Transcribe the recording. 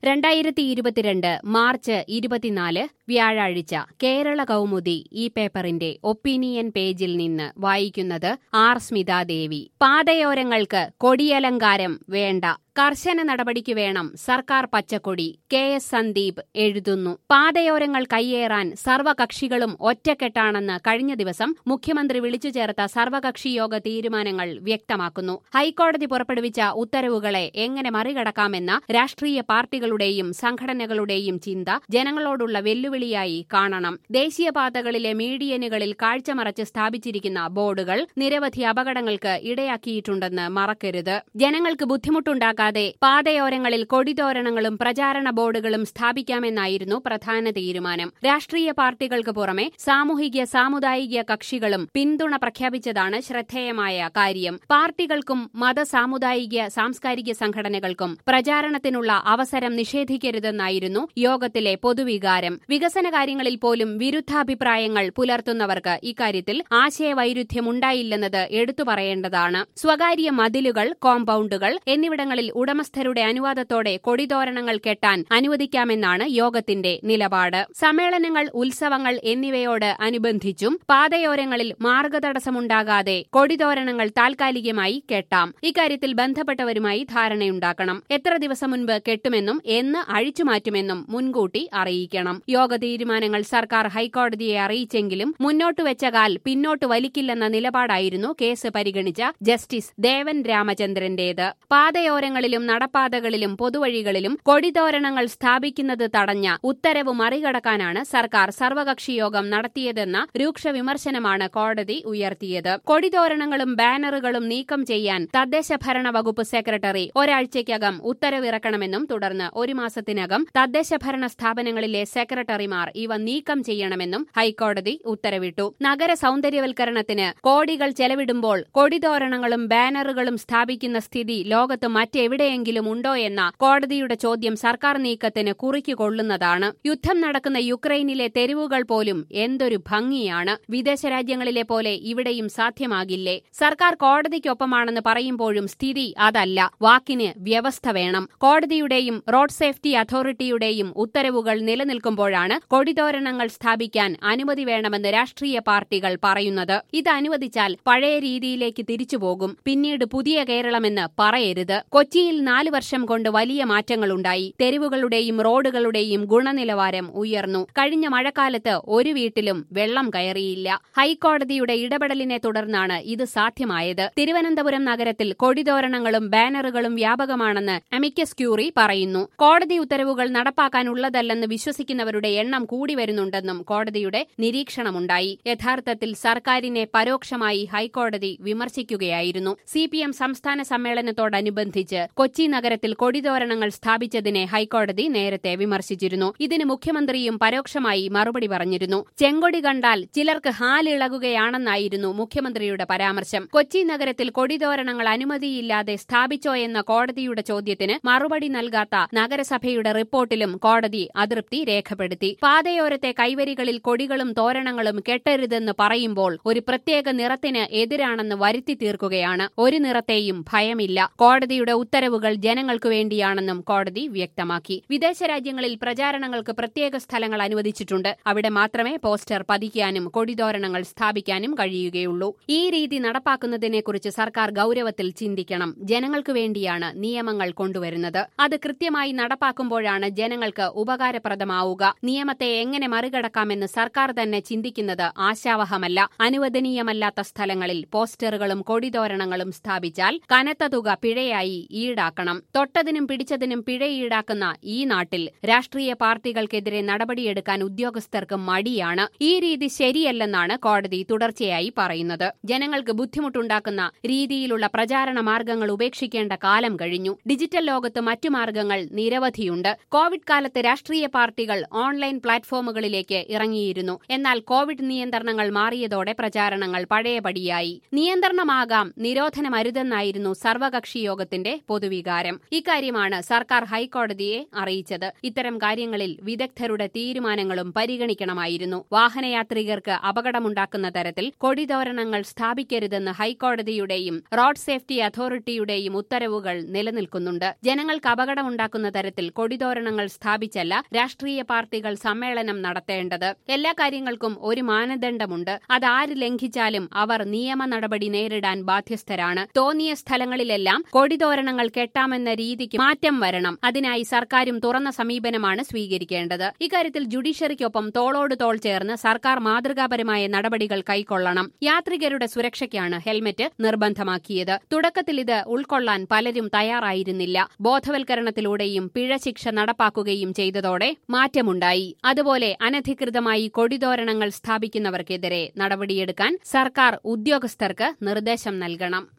2022 March 24 വ്യാഴാഴ്ച കേരള കൗമുദി ഈ പേപ്പറിന്റെ ഒപ്പീനിയൻ പേജിൽ നിന്ന് വായിക്കുന്നത് ആർ സ്മിതാദേവി. പാതയോരങ്ങൾക്ക് കൊടിയലങ്കാരം വേണ്ട, കർശന നടപടിക്ക് വേണം സർക്കാർ പച്ചക്കൊടി. KS സന്ദീപ് എഴുതുന്നു. പാതയോരങ്ങൾ കയ്യേറാൻ സർവകക്ഷികളും ഒറ്റക്കെട്ടാണെന്ന് കഴിഞ്ഞ ദിവസം മുഖ്യമന്ത്രി വിളിച്ചു ചേർത്ത സർവകക്ഷി യോഗ തീരുമാനങ്ങൾ വ്യക്തമാക്കുന്നു. ഹൈക്കോടതി പുറപ്പെടുവിച്ച ഉത്തരവുകളെ എങ്ങനെ മറികടക്കാമെന്ന രാഷ്ട്രീയ പാർട്ടികളുടെയും സംഘടനകളുടെയും ചിന്ത ജനങ്ങളോടുള്ള വെല്ലുവിളിയായി കാണണം. ദേശീയപാതകളിലെ മീഡിയനുകളിൽ കാഴ്ചമറച്ച് സ്ഥാപിച്ചിരിക്കുന്ന ബോർഡുകൾ നിരവധി അപകടങ്ങൾക്ക് ഇടയാക്കിയിട്ടുണ്ടെന്ന് മറക്കരുത്. ജനങ്ങൾക്ക് ബുദ്ധിമുട്ടുണ്ടാക്കാൻ പാതയോരങ്ങളിൽ കൊടിതോരണങ്ങളും പ്രചാരണ ബോർഡുകളും സ്ഥാപിക്കാമെന്നായിരുന്നു പ്രധാന തീരുമാനം. രാഷ്ട്രീയ പാർട്ടികൾക്ക് പുറമെ സാമൂഹിക സാമുദായിക കക്ഷികളും പിന്തുണ പ്രഖ്യാപിച്ചതാണ് ശ്രദ്ധേയമായ കാര്യം. പാർട്ടികൾക്കും സാമുദായിക സാംസ്കാരിക സംഘടനകൾക്കും പ്രചാരണത്തിനുള്ള അവസരം നിഷേധിക്കരുതെന്നായിരുന്നു യോഗത്തിലെ പൊതുവികാരം. വികസന കാര്യങ്ങളിൽ പോലും വിരുദ്ധാഭിപ്രായങ്ങൾ പുലർത്തുന്നവർക്ക് ഇക്കാര്യത്തിൽ ആശയവൈരുദ്ധ്യമുണ്ടായില്ലെന്നത് എടുത്തു പറയേണ്ടതാണ്. സ്വകാര്യ മതിലുകൾ, കോമ്പൗണ്ടുകൾ എന്നിവിടങ്ങളിൽ ഉടമസ്ഥരുടെ അനുവാദത്തോടെ കൊടിതോരണങ്ങൾ കെട്ടാൻ അനുവദിക്കാമെന്നാണ് യോഗത്തിന്റെ നിലപാട്. സമ്മേളനങ്ങൾ, ഉത്സവങ്ങൾ എന്നിവയോട് അനുബന്ധിച്ചും പാതയോരങ്ങളിൽ മാർഗതടസ്സമുണ്ടാകാതെ കൊടിതോരണങ്ങൾ താൽക്കാലികമായി കെട്ടാം. ഇക്കാര്യത്തിൽ ബന്ധപ്പെട്ടവരുമായി ധാരണയുണ്ടാക്കണം. എത്ര ദിവസം മുൻപ് കെട്ടുമെന്നും എന്ന് അഴിച്ചുമാറ്റുമെന്നും മുൻകൂട്ടി അറിയിക്കണം. യോഗ തീരുമാനങ്ങൾ സർക്കാർ ഹൈക്കോടതിയെ അറിയിച്ചെങ്കിലും മുന്നോട്ടുവെച്ച കാൽ പിന്നോട്ട് വലിക്കില്ലെന്ന നിലപാടായിരുന്നു കേസ് പരിഗണിച്ച ജസ്റ്റിസ് ദേവൻ രാമചന്ദ്രന്റേത്. പാതയോരങ്ങളിലും നടപ്പാതകളിലും പൊതുവഴികളിലും കൊടിതോരണങ്ങൾ സ്ഥാപിക്കുന്നത് തടഞ്ഞ ഉത്തരവ് മറികടക്കാനാണ് സർക്കാർ സർവകക്ഷി യോഗം നടത്തിയതെന്ന രൂക്ഷ വിമർശനമാണ് കോടതി ഉയർത്തിയത്. കൊടിതോരണങ്ങളും ബാനറുകളും നീക്കം ചെയ്യാൻ തദ്ദേശഭരണ വകുപ്പ് സെക്രട്ടറി ഒരാഴ്ചയ്ക്കകം ഉത്തരവിറക്കണമെന്നും തുടർന്ന് ഒരു മാസത്തിനകം തദ്ദേശഭരണ സ്ഥാപനങ്ങളിലെ സെക്രട്ടറിമാർ ഇവ നീക്കം ചെയ്യണമെന്നും ഹൈക്കോടതി ഉത്തരവിട്ടു. നഗര സൗന്ദര്യവൽക്കരണത്തിന് കോടികൾ ചെലവിടുമ്പോൾ കൊടിതോരണങ്ങളും ബാനറുകളും സ്ഥാപിക്കുന്ന സ്ഥിതി ലോകത്ത് മറ്റെവിടെയെങ്കിലും ഉണ്ടോ എന്ന കോടതിയുടെ ചോദ്യം സർക്കാർ നീക്കത്തിന് കുറിക്കുകൊള്ളുന്നതാണ്. യുദ്ധം നടക്കുന്ന യുക്രൈനിലെ തെരുവുകൾ പോലും എന്തൊരു ഭംഗിയാണ്. വിദേശ രാജ്യങ്ങളിലെ പോലെ ഇവിടെയും സാധ്യമാകില്ലേ? സർക്കാർ കോടതിക്കൊപ്പമാണെന്ന് പറയുമ്പോഴും സ്ഥിതി അതല്ല. വാക്കിന് വ്യവസ്ഥ വേണം. കോടതിയുടെയും റോഡ് സേഫ്റ്റി അതോറിറ്റിയുടെയും ഉത്തരവുകൾ നിലനിൽക്കുമ്പോഴാണ് കൊടിതോരണങ്ങൾ സ്ഥാപിക്കാൻ അനുമതി വേണമെന്ന് രാഷ്ട്രീയ പാർട്ടികൾ പറയുന്നത്. ഇത് അനുവദിച്ചാൽ പഴയ രീതിയിലേക്ക് തിരിച്ചുപോകും. പിന്നീട് പുതിയ കേരളമെന്ന് പറയരുത്. കൊച്ചിയിൽ 4 വർഷം കൊണ്ട് വലിയ മാറ്റങ്ങളുണ്ടായി. തെരുവുകളുടെയും റോഡുകളുടെയും ഗുണനിലവാരം ഉയർന്നു. കഴിഞ്ഞ മഴക്കാലത്ത് ഒരു വീട്ടിലും വെള്ളം കയറിയില്ല. ഹൈക്കോടതിയുടെ ഇടപെടലിനെ തുടർന്നാണ് ഇത് സാധ്യമായത്. തിരുവനന്തപുരം നഗരത്തിൽ കൊടിതോരണങ്ങളും ബാനറുകളും വ്യാപകമാണെന്ന് അമിക്കസ് ക്യൂറി പറയുന്നു. കോടതി ഉത്തരവുകൾ നടപ്പാക്കാനുള്ളതല്ലെന്ന് വിശ്വസിക്കുന്നവരുടെ എണ്ണം കൂടി വരുന്നുണ്ടെന്നും കോടതിയുടെ നിരീക്ഷണമുണ്ടായി. യഥാർത്ഥത്തിൽ സർക്കാരിനെ പരോക്ഷമായി ഹൈക്കോടതി വിമർശിക്കുകയായിരുന്നു. CPM സംസ്ഥാന സമ്മേളനത്തോടനുബന്ധിച്ച് കൊച്ചി നഗരത്തിൽ കൊടിതോരണങ്ങൾ സ്ഥാപിച്ചതിനെ ഹൈക്കോടതി നേരത്തെ വിമർശിച്ചിരുന്നു. ഇതിന് മുഖ്യമന്ത്രിയും പരോക്ഷമായി മറുപടി പറഞ്ഞിരുന്നു. ചെങ്കൊടി കണ്ടാൽ ചിലർക്ക് ഹാലിളകുകയാണെന്നായിരുന്നു മുഖ്യമന്ത്രിയുടെ പരാമർശം. കൊച്ചി നഗരത്തിൽ കൊടിതോരണങ്ങൾ അനുമതിയില്ലാതെ സ്ഥാപിച്ചോ എന്ന കോടതിയുടെ ചോദ്യത്തിന് മറുപടി നൽകാത്ത നഗരസഭയുടെ റിപ്പോർട്ടിലും കോടതി അതൃപ്തി രേഖപ്പെടുത്തി. പാതയോരത്തെ കൈവരികളിൽ കൊടികളും തോരണങ്ങളും കെട്ടരുതെന്ന് പറയുമ്പോൾ ഒരു പ്രത്യേക നിറത്തിന് എതിരാണെന്ന് വരുത്തി തീർക്കുകയാണ്. ഒരു നിറത്തെയും ഭയമില്ല. കോടതിയുടെ ഉത്തരവുകൾ ജനങ്ങൾക്കു വേണ്ടിയാണെന്നും കോടതി വ്യക്തമാക്കി. വിദേശ രാജ്യങ്ങളിൽ പ്രചാരണങ്ങൾക്ക് പ്രത്യേക സ്ഥലങ്ങൾ അനുവദിച്ചിട്ടുണ്ട്. അവിടെ മാത്രമേ പോസ്റ്റർ പതിക്കാനും കൊടിതോരണങ്ങൾ സ്ഥാപിക്കാനും കഴിയുകയുള്ളൂ. ഈ രീതി നടപ്പാക്കുന്നതിനെക്കുറിച്ച് സർക്കാർ ഗൌരവത്തിൽ ചിന്തിക്കണം. ജനങ്ങൾക്കു വേണ്ടിയാണ് നിയമങ്ങൾ കൊണ്ടുവരുന്നത്. അത് കൃത്യമായി നടപ്പാക്കുമ്പോഴാണ് ജനങ്ങൾക്ക് ഉപകാരപ്രദമാവുക. നിയമത്തെ എങ്ങനെ മറികടക്കാമെന്ന് സർക്കാർ തന്നെ ചിന്തിക്കുന്നത് ആശാവഹമല്ല. അനുവദനീയമല്ലാത്ത സ്ഥലങ്ങളിൽ പോസ്റ്ററുകളും കൊടിതോരണങ്ങളും സ്ഥാപിച്ചാൽ കനത്ത തുക പിഴയായി ഈടാക്കണം. തൊട്ടതിനും പിടിച്ചതിനും പിഴ ഈടാക്കുന്ന ഈ നാട്ടിൽ രാഷ്ട്രീയ പാർട്ടികൾക്കെതിരെ നടപടിയെടുക്കാൻ ഉദ്യോഗസ്ഥർക്ക് മടിയാണ്. ഈ രീതി ശരിയല്ലെന്നാണ് കോടതി തുടർച്ചയായി പറയുന്നത്. ജനങ്ങൾക്ക് ബുദ്ധിമുട്ടുണ്ടാക്കുന്ന രീതിയിലുള്ള പ്രചാരണ മാർഗങ്ങൾ ഉപേക്ഷിക്കേണ്ട കാലം കഴിഞ്ഞു. ഡിജിറ്റൽ ലോകത്ത് മറ്റു മാർഗങ്ങൾ നിരവധിയുണ്ട്. കോവിഡ് കാലത്ത് രാഷ്ട്രീയ പാർട്ടികൾ ഓൺലൈൻ പ്ലാറ്റ്ഫോമുകളിലേക്ക് ഇറങ്ങിയിരുന്നു. എന്നാൽ കോവിഡ് നിയന്ത്രണങ്ങൾ മാറിയതോടെ പ്രചാരണങ്ങൾ പഴയപടിയായി. നിയന്ത്രണമാകാം, നിരോധനമരുതെന്നായിരുന്നു സർവകക്ഷി യോഗത്തിന്റെ പൊതുവികാരം. ഇക്കാര്യമാണ് സർക്കാർ ഹൈക്കോടതിയെ അറിയിച്ചത്. ഇത്തരം കാര്യങ്ങളിൽ വിദഗ്ധരുടെ തീരുമാനങ്ങളും പരിഗണിക്കണമായിരുന്നു. വാഹനയാത്രികർക്ക് അപകടമുണ്ടാക്കുന്ന തരത്തിൽ കൊടിതോരണങ്ങൾ സ്ഥാപിക്കരുതെന്ന് ഹൈക്കോടതിയുടെയും റോഡ് സേഫ്റ്റി അതോറിറ്റിയുടെയും ഉത്തരവുകൾ നിലനിൽക്കുന്നുണ്ട്. ജനങ്ങൾക്ക് അപകടമുണ്ടാക്കുന്ന തരത്തിൽ കൊടിതോരണങ്ങൾ സ്ഥാപിച്ചല്ല രാഷ്ട്രീയ പാർട്ടികൾ സമ്മേളനം നടത്തേണ്ടത്. എല്ലാ കാര്യങ്ങൾക്കും ഒരു മാനദണ്ഡമുണ്ട്. അതാര് ലംഘിച്ചാലും അവർ നിയമ നടപടി നേരിടാൻ ബാധ്യസ്ഥരാണ്. തോന്നിയ സ്ഥലങ്ങളിലെല്ലാം കൊടിതോരണങ്ങൾ കെട്ടാമെന്ന രീതിക്ക് മാറ്റം വരണം. അതിനായി സർക്കാരും തുറന്ന സമീപനമാണ് സ്വീകരിക്കേണ്ടത്. ഇക്കാര്യത്തിൽ ജുഡീഷ്യറിക്കൊപ്പം തോളോട് തോൾ ചേർന്ന് സർക്കാർ മാതൃകാപരമായ നടപടികൾ കൈക്കൊള്ളണം. യാത്രികരുടെ സുരക്ഷയ്ക്കാണ് ഹെൽമറ്റ് നിർബന്ധമാക്കിയത്. തുടക്കത്തിൽ ഇത് ഉൾക്കൊള്ളാൻ പലരും തയ്യാറായിരുന്നില്ല. ബോധവൽക്കരണത്തിലൂടെയും പിഴശിക്ഷ നടപ്പാക്കുകയും ചെയ്തതോടെ മാറ്റമുണ്ടായി. അതുപോലെ അനധികൃതമായി കൊടിതോരണങ്ങൾ സ്ഥാപിക്കുന്നവർക്കെതിരെ നടപടിയെടുക്കാൻ സർക്കാർ ഉദ്യോഗസ്ഥർക്ക് നിർദ്ദേശം നൽകണം.